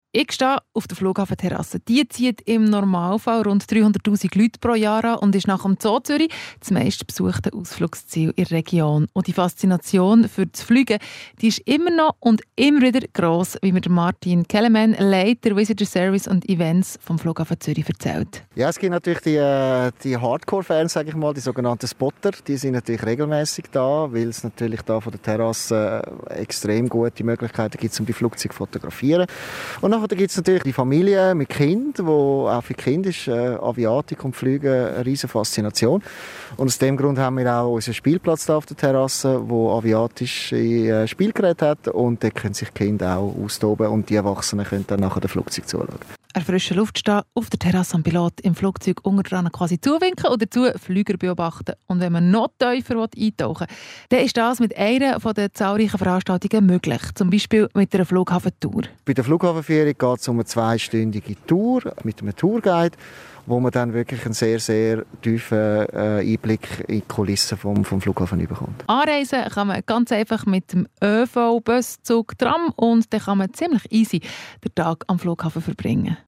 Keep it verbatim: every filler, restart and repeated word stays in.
Ich stehe auf der Flughafenterrasse. Die zieht im Normalfall rund dreihunderttausend Leute pro Jahr an und ist nach dem Zoo Zürich das meistbesuchte Ausflugsziel in der Region. Und die Faszination für das Fliegen, die ist immer noch und immer wieder gross, wie mir Martin Kellermann, Leiter Visitor Service und Events vom Flughafen Zürich, erzählt. Ja, es gibt natürlich die, die Hardcore-Fans, sage ich mal, die sogenannten Spotter. Die sind natürlich regelmäßig da, weil es natürlich da von der Terrasse extrem gute Möglichkeiten gibt, um die Flugzeuge zu fotografieren. Und nachher gibt es natürlich die Familie mit Kind, wo auch für Kinder ist äh, Aviatik und Flüge eine riesige Faszination. Und aus dem Grund haben wir auch unseren Spielplatz da auf der Terrasse, wo aviatische äh, Spielgeräte hat, und dort können sich die Kinder auch austoben und die Erwachsenen können dann nachher dem Flugzeug zuschauen. An frischer Luft stehen, auf der Terrasse am Pilot im Flugzeug unter dran quasi zuwinken oder dazu Flüger beobachten. Und wenn man noch tiefer eintauchen will, dann ist das mit einer der zahlreichen Veranstaltungen möglich. Zum Beispiel mit einer Flughafentour. Bei der Flughafenführung geht es um eine zweistündige Tour mit einem Tourguide, wo man dann wirklich einen sehr, sehr tiefen äh, Einblick in die Kulissen vom, vom Flughafen bekommt. Anreisen kann man ganz einfach mit dem ÖV, Bus, Zug, Tram und dann kann man ziemlich easy den Tag am Flughafen verbringen.